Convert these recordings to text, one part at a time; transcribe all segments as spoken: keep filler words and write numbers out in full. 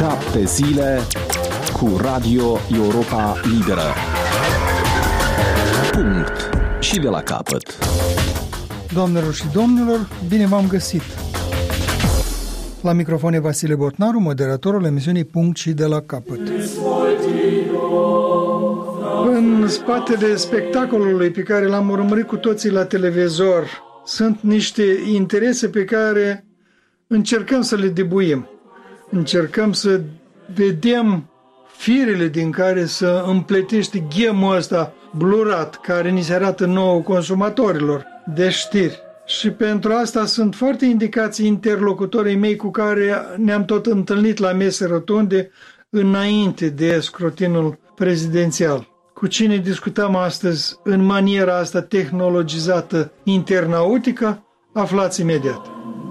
Șapte zile cu Radio Europa Liberă. Punct. Și de la capăt. Doamnelor și domnilor, bine v-am găsit! La microfon e Vasile Botnaru, moderatorul emisiunii Punct și de la capăt. În spatele spectacolului pe care l-am urmărit cu toții la televizor sunt niște interese pe care încercăm să le debuim. Încercăm să vedem firele din care să împletește ghemul ăsta blurat care ni se arată nouă consumatorilor de știri. Și pentru asta sunt foarte indicați interlocutorii mei cu care ne-am tot întâlnit la mese rotunde înainte de scrutinul prezidențial. Cu cine discutăm astăzi în maniera asta tehnologizată internautică, aflați imediat.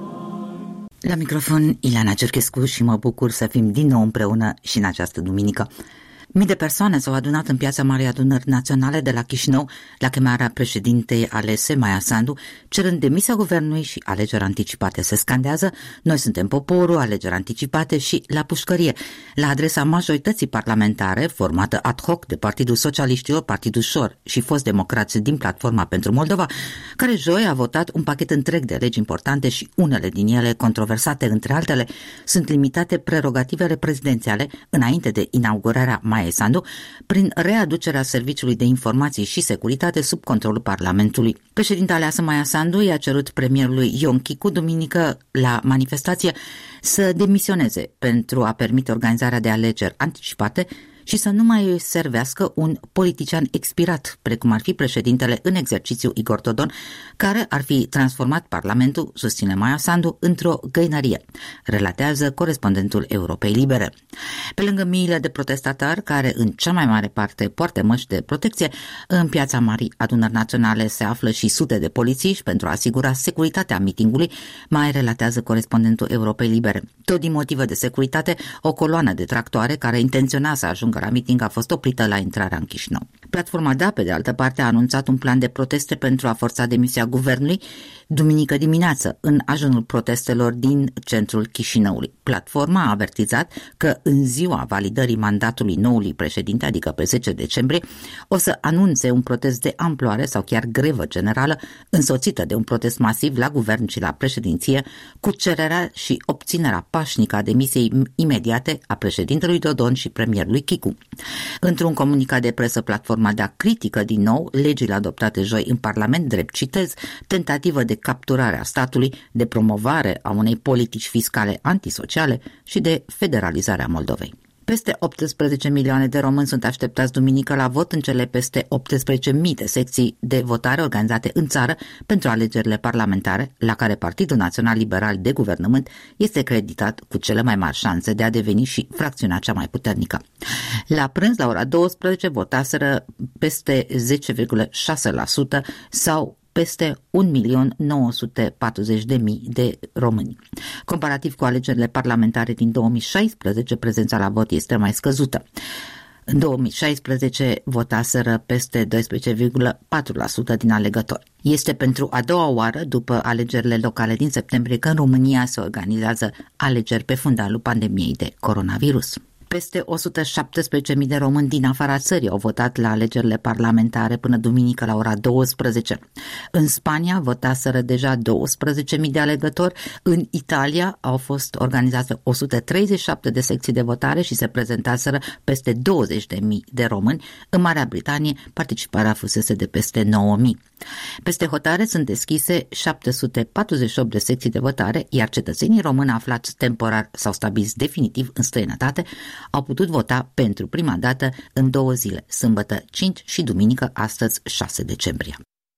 La microfon, Ileana Cerchescu și mă bucur să fim din nou împreună și în această duminică. Mii de persoane s-au adunat în Piața Marii Adunări Naționale de la Chișinău la chemarea președintei alese, Maia Sandu, cerând demisia guvernului și alegeri anticipate. Se scandează: noi suntem poporul, alegeri anticipate și la pușcărie, la adresa majorității parlamentare formată ad hoc de Partidul Socialiștilor, Partidul Șor și Fost Democrați din Platforma pentru Moldova, care joi a votat un pachet întreg de legi importante și unele din ele controversate. Între altele, sunt limitate prerogativele prezidențiale înainte de inaugurarea Maia Sandu prin readucerea Serviciului de Informații și Securitate sub controlul Parlamentului. Președinta aleasă Maia Sandu i-a cerut premierului Ion Chicu duminică la manifestație să demisioneze pentru a permite organizarea de alegeri anticipate și să nu mai servească un politician expirat, precum ar fi președintele în exercițiu Igor Dodon, care ar fi transformat Parlamentul, susține Maia Sandu, într-o găinărie, relatează corespondentul Europei Libere. Pe lângă miile de protestatari, care în cea mai mare parte poartă măști de protecție, în Piața Marii Adunări Naționale se află și sute de polițiști pentru a asigura securitatea mitingului, mai relatează corespondentul Europei Libere. Tot din motive de securitate, o coloană de tractoare care intenționa să ajungă la miting a fost oprită la intrarea în Chișinău. Platforma D A, pe de altă parte, a anunțat un plan de proteste pentru a forța demisia guvernului duminică dimineață, în ajunul protestelor din centrul Chișinăului. Platforma a avertizat că în ziua validării mandatului noului președinte, adică pe zece decembrie, o să anunțe un protest de amploare sau chiar grevă generală, însoțită de un protest masiv la guvern și la președinție, cu cererea și obținerea pașnică a demisiei imediate a președintelui Dodon și premierului Chicu. Într-un comunicat de presă, Platforma D A critică din nou legile adoptate joi în Parlament, drept citez, tentativă de capturare a statului, de promovare a unei politici fiscale antisociale și de federalizare a Moldovei. Peste optsprezece milioane de români sunt așteptați duminică la vot în cele peste optsprezece mii de secții de votare organizate în țară pentru alegerile parlamentare, la care Partidul Național Liberal de Guvernământ este creditat cu cele mai mari șanse de a deveni și fracțiunea cea mai puternică. La prânz, la ora douăsprezece, votaseră peste zece virgulă șase la sută sau peste un milion nouă sute patruzeci de mii de români. Comparativ cu alegerile parlamentare din două mii șaisprezece, prezența la vot este mai scăzută. În două mii șaisprezece votaseră peste doisprezece virgulă patru la sută din alegători. Este pentru a doua oară după alegerile locale din septembrie că în România se organizează alegeri pe fundalul pandemiei de coronavirus. Peste o sută șaptesprezece mii de români din afara țării au votat la alegerile parlamentare până duminică la ora douăsprezece. În Spania votaseră deja douăsprezece mii de alegători, în Italia au fost organizate o sută treizeci și șapte de secții de votare și se prezentaseră peste douăzeci de mii de români. În Marea Britanie participarea fusese de peste nouă mii. Peste hotare sunt deschise șapte sute patruzeci și opt de secții de votare, iar cetățenii români aflați temporar sau stabiliți definitiv în străinătate au putut vota pentru prima dată în două zile, sâmbătă cinci și duminică, astăzi șase decembrie.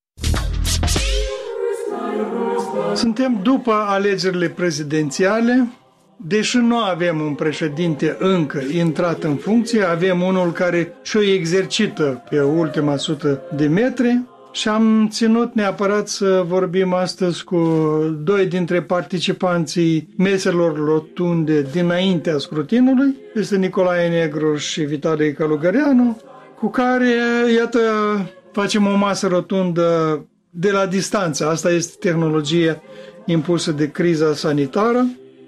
Suntem după alegerile prezidențiale. Deși nu avem un președinte încă intrat în funcție, avem unul care și-o exercită pe ultima sută de metri și am ținut neapărat să vorbim astăzi cu doi dintre participanții meselor rotunde dinaintea scrutinului. Este Nicolae Negru și Vitalie Călugăreanu, cu care, iată, facem o masă rotundă de la distanță. Asta este tehnologia impusă de criza sanitară.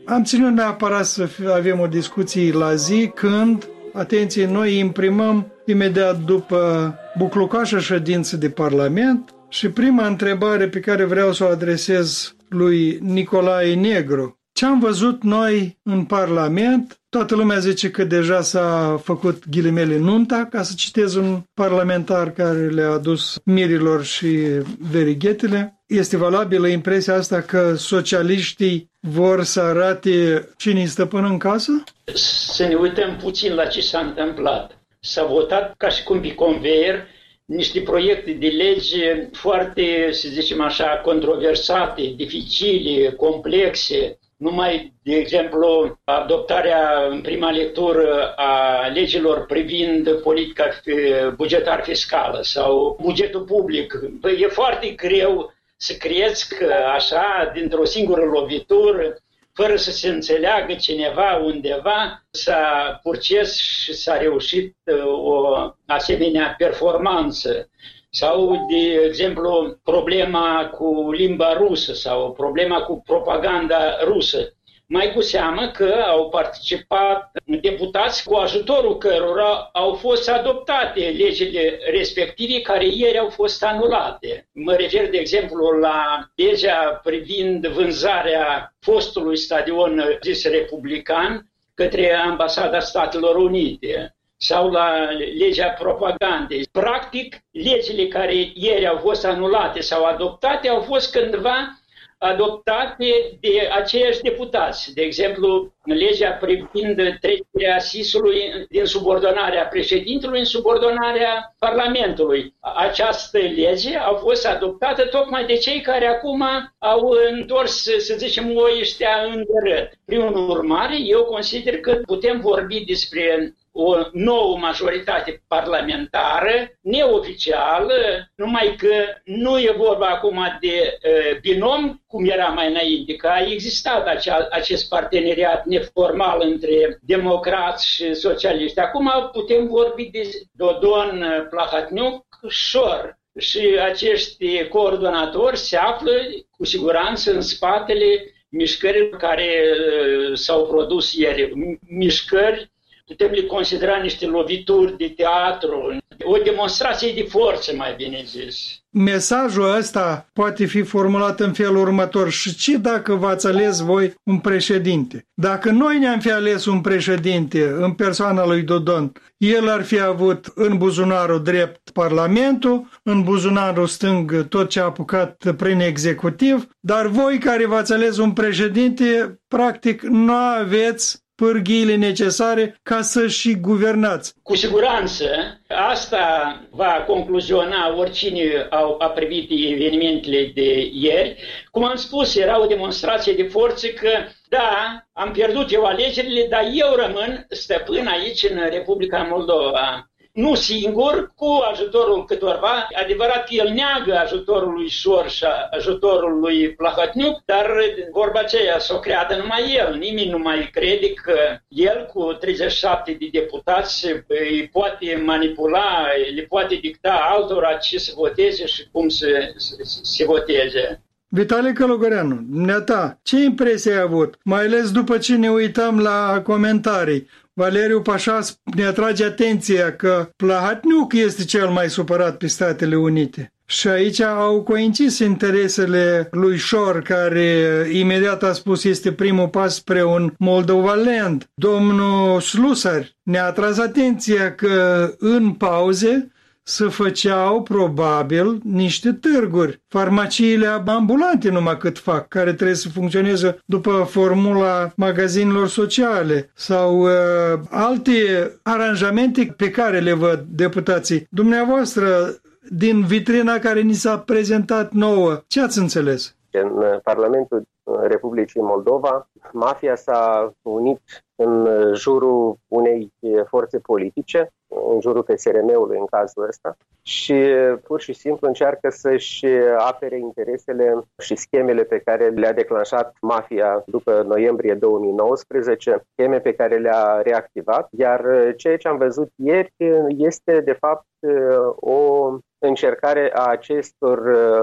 Am ținut neapărat să avem o discuție la zi când, atenție, noi imprimăm imediat după buclucașa ședință de Parlament și prima întrebare pe care vreau să o adresez lui Nicolae Negru. Ce am văzut noi în Parlament? Toată lumea zice că deja s-a făcut ghilimele nunta, ca să citez un parlamentar care le-a adus mirilor și verighetele. Este valabilă impresia asta că socialiștii vor să arate cine îi stăpân în casă? Să ne uităm puțin la ce s-a întâmplat. S-a votat ca și cum pe conveier niște proiecte de lege foarte, să zicem așa, controversate, dificile, complexe. Numai, de exemplu, adoptarea în prima lectură a legilor privind politica bugetar fiscală sau bugetul public. Băi, e foarte greu să crezi că așa, dintr-o singură lovitură, fără să se înțeleagă cineva undeva, s-a purces și s-a reușit o asemenea performanță. Sau, de exemplu, problema cu limba rusă sau problema cu propaganda rusă. Mai cu seamă că au participat deputați cu ajutorul cărora au fost adoptate legile respective care ieri au fost anulate. Mă refer, de exemplu, la legea privind vânzarea fostului stadion zis republican către Ambasada Statelor Unite sau la legea propagandei. Practic, legile care ieri au fost anulate sau adoptate au fost cândva adoptate de aceiași deputați. De exemplu, legea privind trecerea S I S-ului din subordonarea președintelui în subordonarea Parlamentului. Această lege a fost adoptată tocmai de cei care acum au întors, să zicem, oiștea în dărât. Prin urmare, eu consider că putem vorbi despre o nouă majoritate parlamentară, neoficială, numai că nu e vorba acum de uh, binom, cum era mai înainte, că a existat acea, acest parteneriat neformal între democrați și socialiști. Acum putem vorbi de Dodon, Plahatniuc, Șor. Și acești coordonatori se află cu siguranță în spatele mișcărilor care uh, s-au produs ieri. Mișcări putem le considera niște lovituri de teatru, o demonstrație de forță, mai bine zis. Mesajul ăsta poate fi formulat în felul următor. Și ce dacă v-ați ales voi un președinte? Dacă noi ne-am fi ales un președinte în persoana lui Dodon, el ar fi avut în buzunarul drept Parlamentul, în buzunarul stâng tot ce a apucat prin executiv, dar voi care v-ați ales un președinte, practic nu aveți pârghiile necesare ca să și guvernați. Cu siguranță, asta va concluziona oricine a privit evenimentele de ieri. Cum am spus, era o demonstrație de forță că, da, am pierdut eu alegerile, dar eu rămân stăpân aici în Republica Moldova. Nu singur, cu ajutorul câtorva. Adevărat că el neagă ajutorul lui Șor și ajutorul lui Plahatniuc, dar vorba aceea s-o creadă numai el. Nimeni nu mai crede că el cu treizeci și șapte de deputați îi poate manipula, le poate dicta altora ce să voteze și cum să se voteze. Vitale Călugăreanu, dumneata, ce impresie ai avut? Mai ales după ce ne uităm la comentarii. Valeriu Pașa ne atrage atenția că Plahatniuc este cel mai supărat pe Statele Unite. Și aici au coincis interesele lui Șor, care imediat a spus este primul pas spre un Moldovaland. Domnul Slusar ne-a atras atenția că în pauze se făceau probabil niște târguri. Farmaciile ambulante numai cât fac, care trebuie să funcționeze după formula magazinelor sociale sau uh, alte aranjamente pe care le văd deputații. Dumneavoastră, din vitrina care ni s-a prezentat nouă, ce ați înțeles? În Parlamentul Republicii Moldova, mafia s-a unit în jurul unei forțe politice, în jurul P S R M-ului în cazul ăsta, și pur și simplu încearcă să-și apere interesele și schemele pe care le-a declanșat mafia după noiembrie două mii nouăsprezece, scheme pe care le-a reactivat, iar ceea ce am văzut ieri este de fapt o încercare a acestor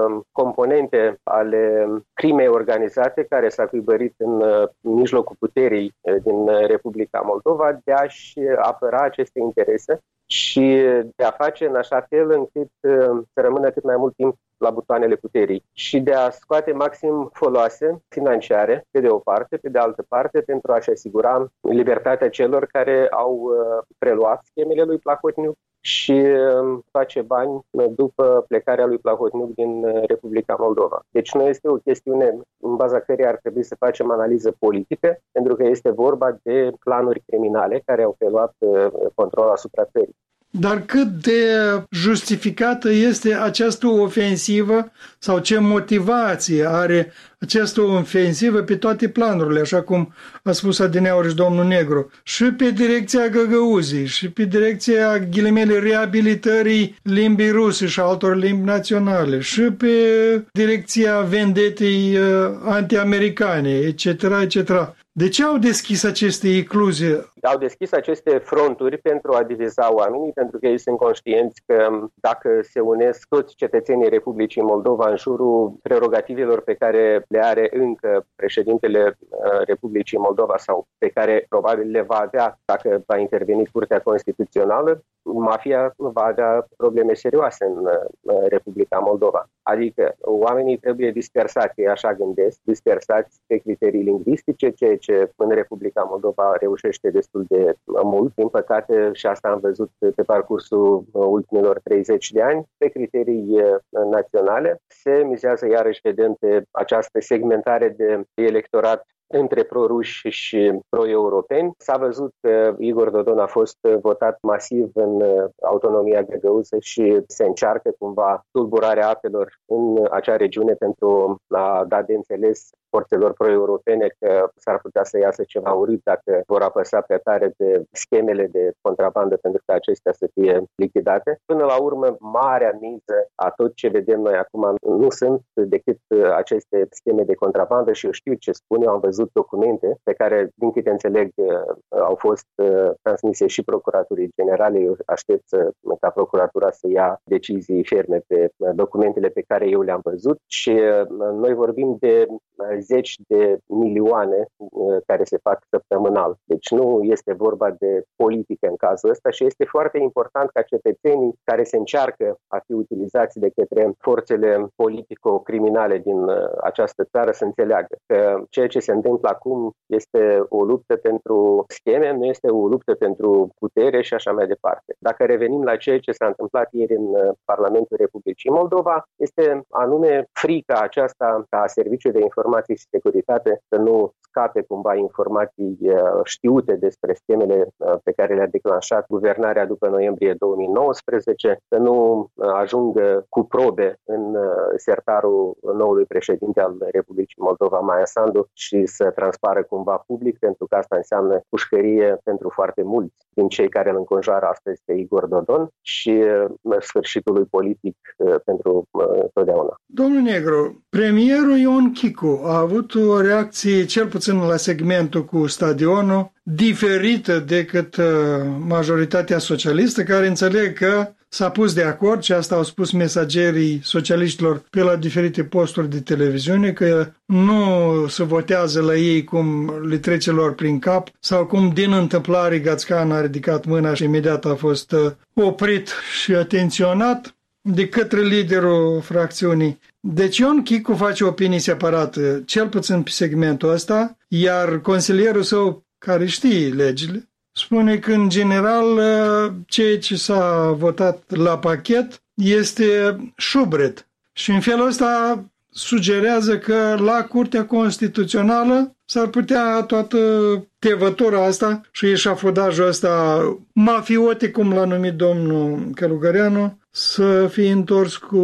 componente ale crimei organizate care s-a cuibărit în mijlocul puterii din Republica Moldova de a-și apăra aceste interese și de a face în așa fel încât să rămână cât mai mult timp la butoanele puterii și de a scoate maxim foloase financiare, pe de o parte, pe de altă parte, pentru a-și asigura libertatea celor care au preluat schemele lui Plahotniuc și face bani după plecarea lui Plahotniuc din Republica Moldova. Deci nu este o chestiune în baza căreia ar trebui să facem analiză politică, pentru că este vorba de planuri criminale care au preluat control asupra țării. Dar cât de justificată este această ofensivă sau ce motivație are această ofensivă pe toate planurile, așa cum a spus adineauri și domnul Negru, și pe direcția Găgăuzii, și pe direcția ghilimele reabilitării limbii ruse și altor limbi naționale, și pe direcția vendetei anti-americane, et cetera, et cetera. De ce au deschis aceste ecluze? Au deschis aceste fronturi pentru a diviza oamenii, pentru că ei sunt conștienți că dacă se unesc toți cetățenii Republicii Moldova în jurul prerogativelor pe care le are încă președintele Republicii Moldova sau pe care probabil le va avea dacă va interveni Curtea Constituțională, mafia va avea probleme serioase în Republica Moldova. Adică oamenii trebuie dispersați, ei așa gândesc, dispersați pe criterii lingvistice, ceea ce în Republica Moldova reușește destul de mult. Din păcate, și asta am văzut pe parcursul ultimilor treizeci de ani, pe criterii naționale, se mizează iarăși, vedem, pe această segmentare de electorat între pro-ruși și pro-europeni. S-a văzut că Igor Dodon a fost votat masiv în autonomia găgăuză și se încearcă cumva tulburarea apelor în acea regiune pentru a da de înțeles forțelor pro-europene că s-ar putea să iasă ceva urât dacă vor apăsa pe tare de schemele de contrabandă pentru că acestea să fie lichidate. Până la urmă, marea miză a tot ce vedem noi acum nu sunt decât aceste scheme de contrabandă și eu știu ce spun, eu am văzut documente pe care, din câte înțeleg, au fost transmise și Procuraturii Generale. Eu aștept să, ca Procuratura să ia decizii ferme pe documentele pe care eu le-am văzut și noi vorbim de zeci de milioane care se fac săptămânal. Deci nu este vorba de politică în cazul ăsta și este foarte important ca cetățenii care se încearcă a fi utilizați de către forțele politico-criminale din această țară să înțeleagă că ceea ce se întâmplă acum este o luptă pentru scheme, nu este o luptă pentru putere și așa mai departe. Dacă revenim la ceea ce s-a întâmplat ieri în Parlamentul Republicii Moldova, este anume frica aceasta ca Serviciul de Informații și Securitate să nu scape cumva informații știute despre schemele pe care le-a declanșat guvernarea după noiembrie două mii nouăsprezece, să nu ajungă cu probe în sertarul noului președinte al Republicii Moldova, Maia Sandu, și să transpară cumva public, pentru că asta înseamnă pușcărie pentru foarte mulți din cei care îl înconjoară astăzi pe Igor Dodon și sfârșitul lui politic pentru totdeauna. Domnul Negru, premierul Ion Chicu a avut o reacție, cel puțin la segmentul cu stadionul, diferită decât majoritatea socialistă, care înțeleg că s-a pus de acord, și asta au spus mesagerii socialiștilor pe la diferite posturi de televiziune, că nu se votează la ei cum le trece lor prin cap sau cum din întâmplare Gațcan a ridicat mâna și imediat a fost oprit și atenționat de către liderul fracțiunii. Deci Ion Chicu face opinii separate, cel puțin pe segmentul ăsta, iar consilierul său, care știe legile, spune că în general ceea ce s-a votat la pachet este șubret. Și în felul ăsta sugerează că la Curtea Constituțională s-ar putea toată tevătura asta și eșafodajul ăsta mafiote, cum l-a numit domnul Călugăreanu, să fie întors cu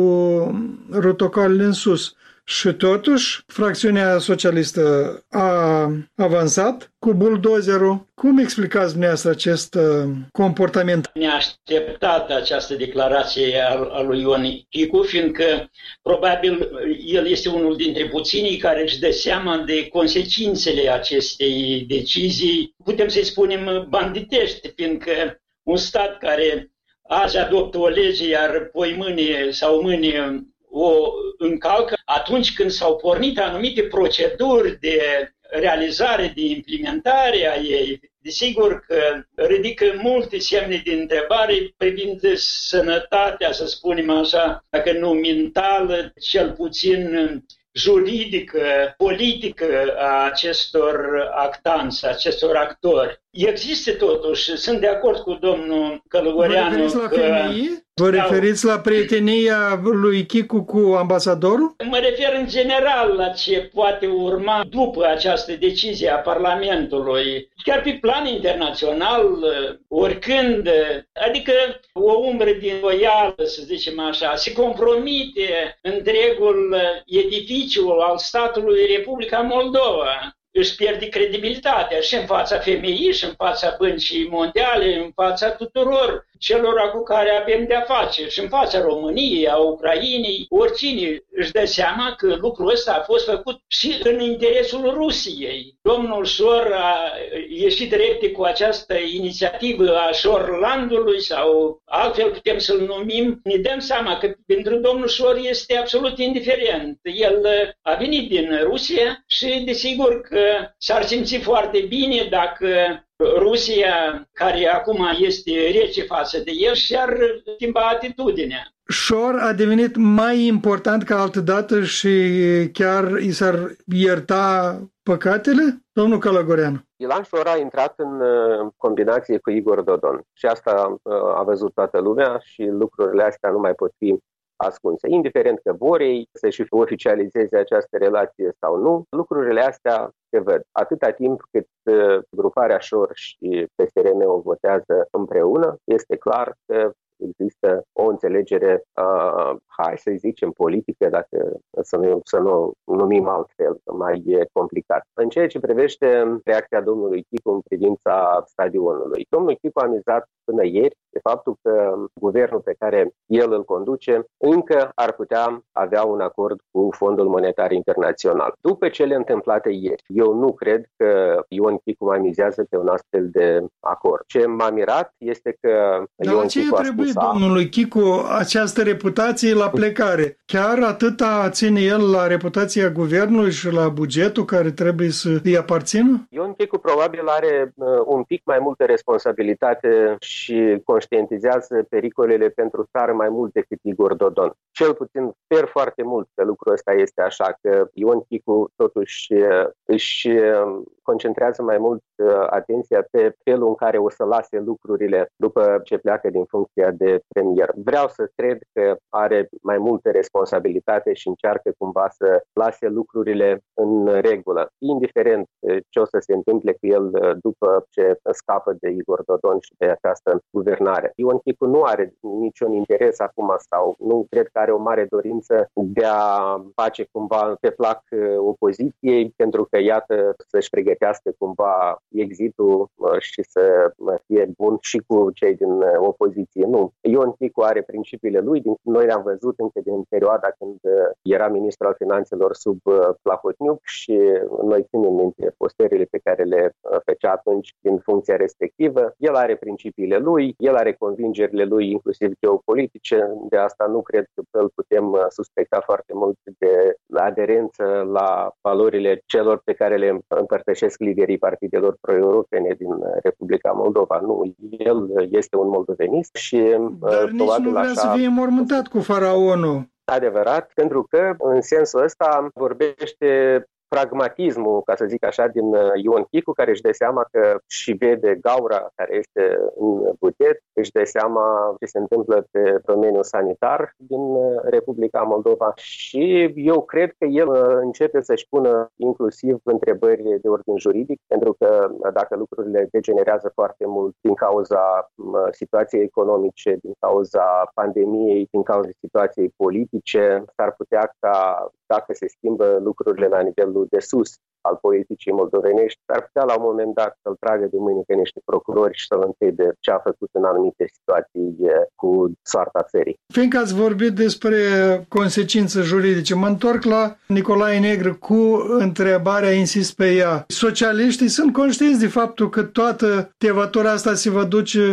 rotocalele în sus. Și totuși, fracțiunea socialistă a avansat cu buldozerul. Cum explicați dumneavoastră acest comportament? Neașteptată această declarație a lui Ion Chicu, fiindcă probabil el este unul dintre puținii care își dă seama de consecințele acestei decizii, putem să-i spunem banditești, fiindcă un stat care azi adoptă o lege, iar poi mâine sau mâine o încalcă, atunci când s-au pornit anumite proceduri de realizare, de implementare a ei, desigur că ridică multe semne de întrebare privind sănătatea, să spunem așa, dacă nu mentală, cel puțin juridică, politică a acestor actanți, acestor actori. Există totuși, sunt de acord cu domnul Călugăreanu. Vă referiți la că... femeie? Vă referiți la prietenia lui Chicu cu ambasadorul? Mă refer în general la ce poate urma după această decizie a Parlamentului, chiar pe plan internațional, oricând, adică o umbră din voială, să zicem așa, se compromite întregul edificiu al statului Republica Moldova. Își pierde credibilitatea și în fața femeii, și în fața băncii mondiale, în fața tuturor celor cu care avem de-a face, și în fața României, a Ucrainei, oricine își dă seama că lucrul ăsta a fost făcut și în interesul Rusiei. Domnul Șor a ieșit repede cu această inițiativă a Șorlandului, sau altfel putem să-l numim. Ne dăm seama că pentru domnul Șor este absolut indiferent. El a venit din Rusia și desigur că s-ar simți foarte bine dacă Rusia, care acum este rece față de el, și-ar schimba atitudinea. Șor a devenit mai important ca altădată și chiar i s-ar ierta păcatele? Domnul Călugăreanu. Ilan Șor a intrat în combinație cu Igor Dodon și asta a văzut toată lumea și lucrurile astea nu mai pot fi ascunse. Indiferent că vor ei să-și oficializeze această relație sau nu, lucrurile astea se văd. Atâta timp cât gruparea Șor și P S R M-ul votează împreună, este clar că există o înțelegere, uh, hai să zicem, politică, dacă să nu, să nu numim altfel, mai e complicat. În ceea ce privește reacția domnului Chicu în privința stadionului, domnul Chicu a mizat până ieri de faptul că guvernul pe care el îl conduce încă ar putea avea un acord cu Fondul Monetar Internațional. După cele întâmplate ieri, eu nu cred că Ion Chicu mai mizează pe un astfel de acord. Ce m-a mirat este că Dar Ion Chicu a spus domnului Chicu această reputație la plecare. Chiar atâta ține el la reputația guvernului și la bugetul care trebuie să îi aparțină? Ion Chicu probabil are uh, un pic mai multă responsabilitate și conștientizează pericolele pentru țară mai mult decât Igor Dodon. Cel puțin sper foarte mult că lucrul ăsta este așa, că Ion Chicu totuși uh, își uh, concentrează mai mult uh, atenția pe felul în care o să lase lucrurile după ce pleacă din funcția de premier. Vreau să cred că are mai multă responsabilitate și încearcă cumva să lase lucrurile în regulă, indiferent ce o să se întâmple cu el după ce scapă de Igor Dodon și de această guvernare. Ion Chicu nu are niciun interes acum sau nu cred că are o mare dorință de a face cumva pe plac opoziției, pentru că iată să-și pregătească cumva exitul și să fie bun și cu cei din opoziție. Nu. Ion Chicu are principiile lui, noi le-am văzut încă din perioada când era ministru al finanțelor sub Plahotniuc și noi ținem minte postările pe care le făcea atunci din funcția respectivă. El are principiile lui, el are convingerile lui, inclusiv geopolitice, de asta nu cred că îl putem suspecta foarte mult de aderență la valorile celor pe care le împărtășesc liderii partidelor pro-europene din Republica Moldova. Nu, el este un moldovenist și dar nici nu vrea așa să fie înmormântat cu faraonul. Adevărat, pentru că în sensul ăsta vorbește pragmatismul, ca să zic așa, din Ion Chicu, care își dă seama că și vede gaura care este în buget, își dă seama ce se întâmplă pe domeniul sanitar din Republica Moldova și eu cred că el începe să-și pună inclusiv întrebări de ordin juridic, pentru că dacă lucrurile degenerează foarte mult din cauza situației economice, din cauza pandemiei, din cauza situației politice, s-ar putea ca, dacă se schimbă lucrurile la nivelul de sus al politicii moldovenești, ar putea la un moment dat să-l tragă de mâine pe niște procurori și să-l întrebe ce a făcut în anumite situații cu soarta țării. Fiindcă ați vorbit despre consecințe juridice, mă întorc la Nicolae Negru cu întrebarea, insist pe ea. Socialiștii sunt conștienți de faptul că toată tevatura asta se va duce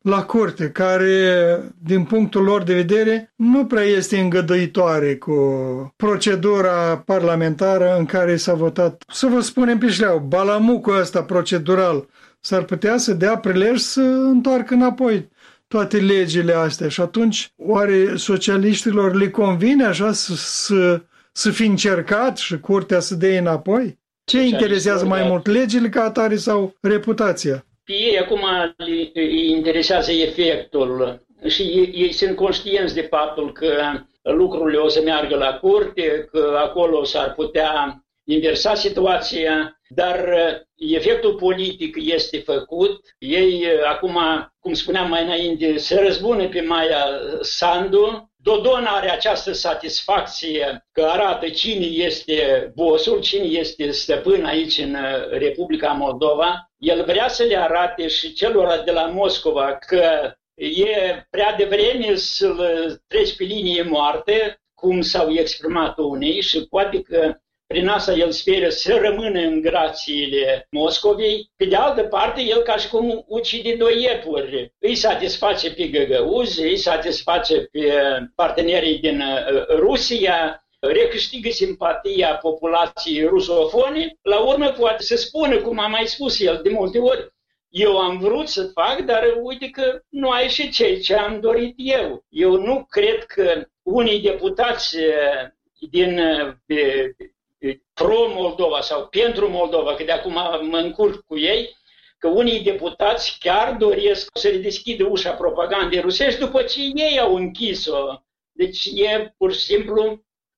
la curte, care, din punctul lor de vedere, nu prea este îngăduitoare cu procedura parlamentară în care s-a votat. Să vă spunem pe șleau, balamucul ăsta procedural s-ar putea să dea prilej să întoarcă înapoi toate legile astea. Și atunci, oare socialiștilor le convine așa să, să, să fi încercat și curtea să dea înapoi? Ce interesează mai mult, legile ca atare sau reputația? Pe ei acum îi interesează efectul și ei, ei sunt conștienți de faptul că lucrurile o să meargă la curte, că acolo s-ar putea inversa situația, dar efectul politic este făcut. Ei acum, cum spuneam mai înainte, se răzbună pe Maia Sandu. Dodon are această satisfacție că arată cine este bossul, cine este stăpân aici în Republica Moldova. El vrea să le arate și celor de la Moscova că e prea devreme să-l treci pe linie moarte, cum s-au exprimat unii, și poate că prin asta el speră să rămână în grațiile Moscovei. Pe de altă parte, el ca și cum ucide doi iepuri. Îi satisface pe găgăuzi, îi satisface pe partenerii din Rusia, recâștigă simpatia populației rusofone. La urmă poate să spună, cum a mai spus el de multe ori, eu am vrut să fac, dar uite că nu a ieșit ceea ce am dorit eu. Eu nu cred că unii deputați din pro-Moldova sau pentru Moldova, că de acum mă încurc cu ei, că unii deputați chiar doresc să le deschidă ușa propagandei rusești după ce ei au închis-o. Deci e pur și simplu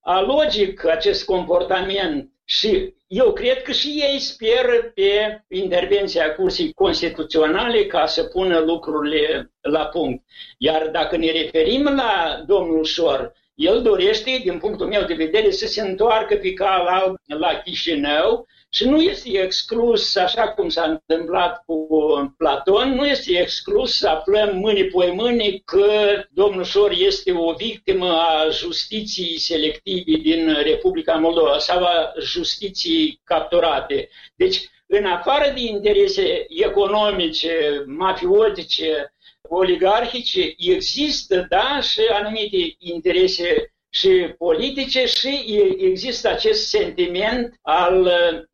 alogic acest comportament și eu cred că și ei speră pe intervenția Curții Constituționale ca să pună lucrurile la punct. Iar dacă ne referim la domnul Șor, el dorește, din punctul meu de vedere, să se întoarcă pe cal alb la Chișinău și nu este exclus, așa cum s-a întâmplat cu Platon, nu este exclus să aflăm mâine-poi-mâine că domnul Șor este o victimă a justiției selective din Republica Moldova sau a justiției capturate. Deci, în afară de interese economice, mafiotice, oligarhice, există, da, și anumite interese și politice și există acest sentiment al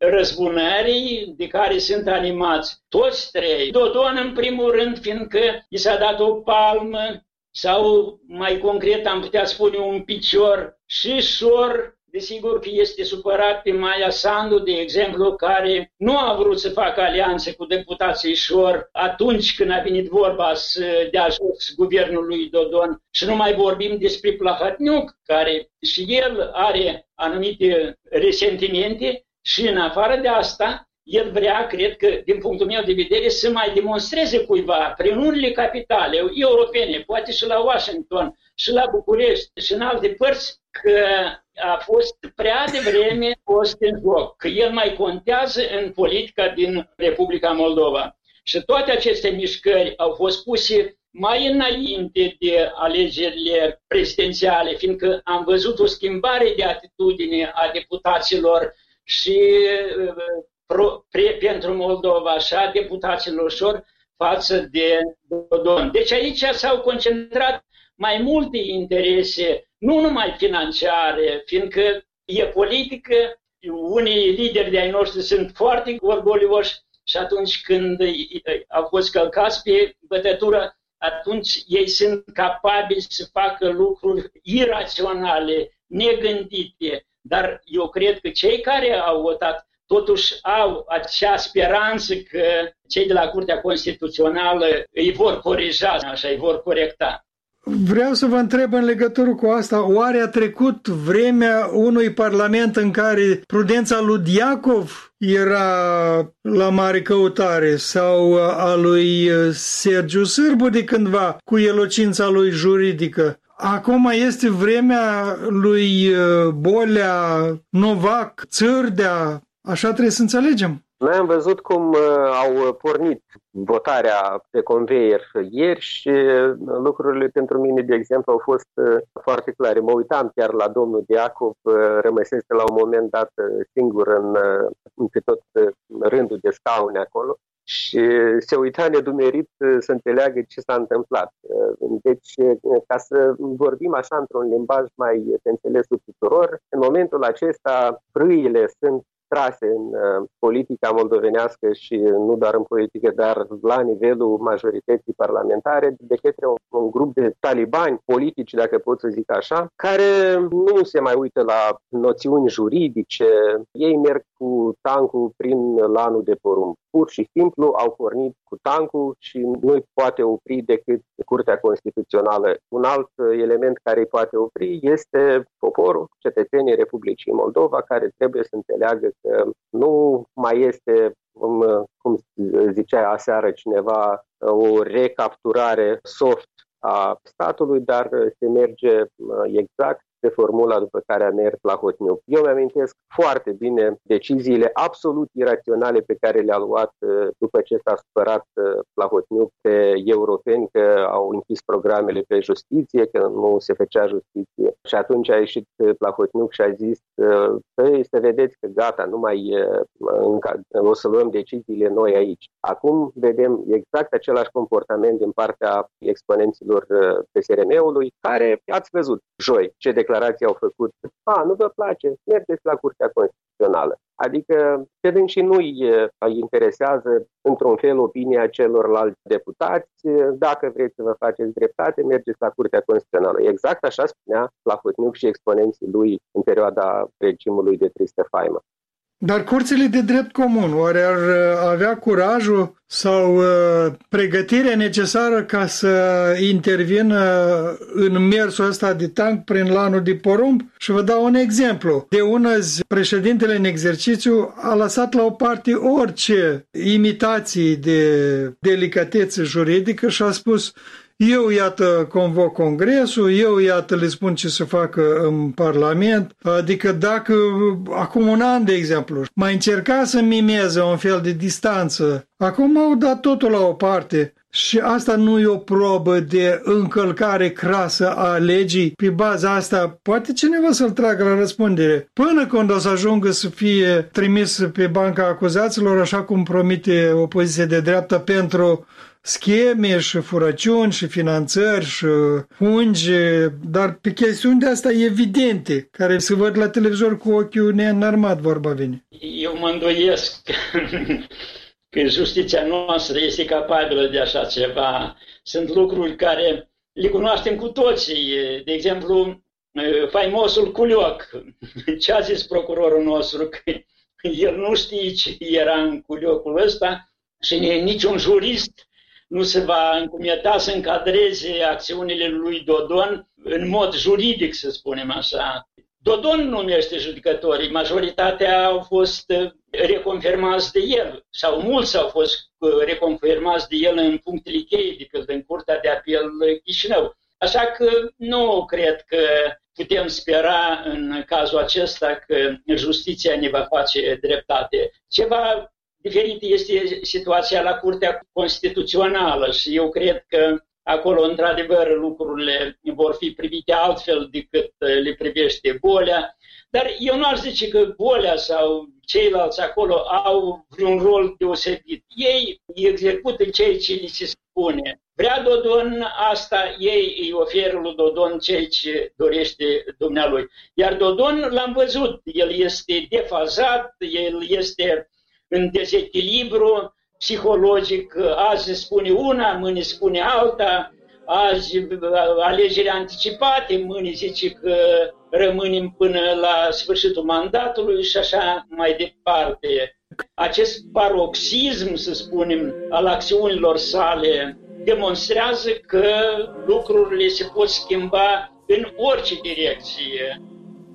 răzbunării de care sunt animați toți trei. Dodon, în primul rând, fiindcă i s-a dat o palmă sau, mai concret, am putea spune un picior, și Șor, desigur că este supărat pe Maia Sandu, de exemplu, care nu a vrut să facă alianțe cu deputații Șor atunci când a venit vorba să dea jos guvernul lui Dodon. Și nu mai vorbim despre Plahotniuc, care și el are anumite resentimente și în afară de asta, el vrea, cred că, din punctul meu de vedere, să mai demonstreze cuiva prin urile capitale europene, poate și la Washington, și la București, și în alte părți, că a fost prea devreme fost în joc, că el mai contează în politica din Republica Moldova. Și toate aceste mișcări au fost puse mai înainte de alegerile prezidențiale, fiindcă am văzut o schimbare de atitudine a deputaților și pro, pre, pentru Moldova și a deputaților Șor față de Dodon. Deci aici s-au concentrat mai multe interese, nu numai financiare, fiindcă e politică, unii lideri de ai noștri sunt foarte orgolioși și atunci când au fost călcați pe bătătură, atunci ei sunt capabili să facă lucruri iraționale, negândite. Dar eu cred că cei care au votat totuși au acea speranță că cei de la Curtea Constituțională îi vor corija, așa, îi vor corecta. Vreau să vă întreb în legătură cu asta, oare a trecut vremea unui parlament în care prudența lui Diacov era la mare căutare sau a lui Sergiu Sârbu de cândva cu elocința lui juridică? Acum este vremea lui Bolea, Novac, Țârdea, așa trebuie să înțelegem. Noi am văzut cum uh, au pornit votarea pe conveier ieri și lucrurile pentru mine, de exemplu, au fost uh, foarte clare. Mă uitam chiar la domnul Diacov, uh, rămăsese la un moment dat uh, singur în, uh, în pe tot uh, rândul de scaune acolo și se uita nedumerit să înțeleagă ce s-a întâmplat. Deci, ca să vorbim așa într-un limbaj mai pe înțelesul tuturor, în momentul acesta frâile sunt trase în uh, politica moldovenească și nu doar în politică, dar la nivelul majorității parlamentare, de către un, un grup de talibani politici, dacă pot să zic așa, care nu se mai uită la noțiuni juridice. Ei merg cu tancul prin lanul de porumb. Pur și simplu au pornit cu tancul și nu-i poate opri decât Curtea Constituțională. Un alt element care îi poate opri este poporul, cetățenii Republicii Moldova, care trebuie să înțeleagă că nu mai este, cum zicea aseară cineva, o recapturare soft a statului, dar se merge exact de formula după care a mers Plahotniuc. Eu mi-amintesc foarte bine deciziile absolut iraționale pe care le-a luat după ce s-a supărat Plahotniuc pe europeni că au închis programele pe justiție, că nu se făcea justiție. Și atunci a ieșit Plahotniuc și a zis păi, să vedeți că gata, nu mai o să luăm deciziile noi aici. Acum vedem exact același comportament din partea exponenților P S R M-ului, care ați văzut joi ce declarații au făcut. A, nu vă place? Mergeți la Curtea Constituțională. Adică pe dânsi nu-i interesează într-un fel opinia celorlalți deputați. Dacă vreți să vă faceți dreptate, mergeți la Curtea Constituțională. Exact așa spunea Plahotniuc și exponenții lui în perioada regimului de tristă faimă. Dar curțile de drept comun, oare ar avea curajul sau uh, pregătirea necesară ca să intervină în mersul ăsta de tank prin lanul de porumb? Și vă dau un exemplu. De una zi, președintele în exercițiu a lăsat la o parte orice imitații de delicatețe juridică și a spus: eu, iată, convoc congresul, eu, iată, le spun ce să facă în Parlament. Adică dacă, acum un an, de exemplu, mai încerca să mimeze un fel de distanță, acum au dat totul la o parte. Și asta nu e o probă de încălcare crasă a legii. Pe baza asta, poate cineva să-l tragă la răspundere. Până când o să ajungă să fie trimis pe banca acuzaților, așa cum promite opoziția de dreapta, pentru scheme și furăciuni și finanțări și fungi, dar pe chestiuni de asta evidente, care se văd la televizor cu ochiul neînarmat, vorba vine. Eu mă îndoiesc că justiția noastră este capabilă de așa ceva. Sunt lucruri care le cunoaștem cu toții. De exemplu, faimosul Culioc. Ce a zis procurorul nostru? Că el nu știe ce era în Culiocul ăsta și niciun jurist nu se va încumeta să încadreze acțiunile lui Dodon în mod juridic, să spunem așa. Dodon numește judecătorii, majoritatea au fost reconfirmați de el, sau mulți au fost reconfirmați de el în punctele cheie, de pildă în Curtea de Apel Chișinău. Așa că nu cred că putem spera în cazul acesta că justiția ne va face dreptate. Ceva diferit este situația la Curtea Constituțională și eu cred că acolo, într-adevăr, lucrurile vor fi privite altfel decât le privește Bolea. Dar eu nu aș zice că Bolea sau ceilalți acolo au vreun rol deosebit. Ei execută ceea ce li se spune. Vrea Dodon asta, ei îi oferă lui Dodon ceea ce dorește dumnealui. Iar Dodon l-am văzut, el este defazat, el este în dezechilibru psihologic, azi spune una, mâine spune alta, azi alegeri anticipate, mâine zice că rămânem până la sfârșitul mandatului și așa mai departe. Acest paroxism, să spunem, al acțiunilor sale demonstrează că lucrurile se pot schimba în orice direcție.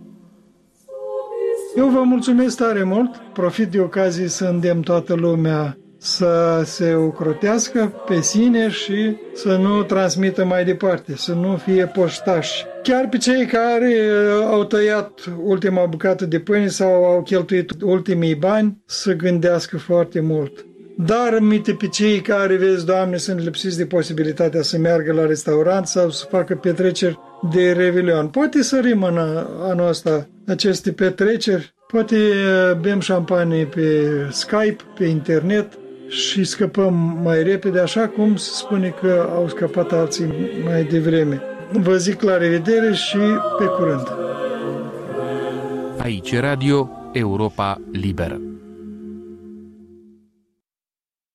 Eu vă mulțumesc tare mult, profit de ocazie să îndemn toată lumea să se ocrotească pe sine și să nu transmită mai departe, să nu fie poștași. Chiar pe cei care au tăiat ultima bucată de pâine sau au cheltuit ultimii bani să gândească foarte mult. Dar mite pe cei care, vezi, Doamne, sunt lipsiți de posibilitatea să meargă la restaurant sau să facă petreceri de Revelion. Poate sărim în anul ăsta aceste petreceri, poate bem șampanie pe Skype, pe internet, și scăpăm mai repede, așa cum se spune că au scăpat alții mai devreme. Vă zic la revedere și pe curând! Aici Radio Europa Liberă.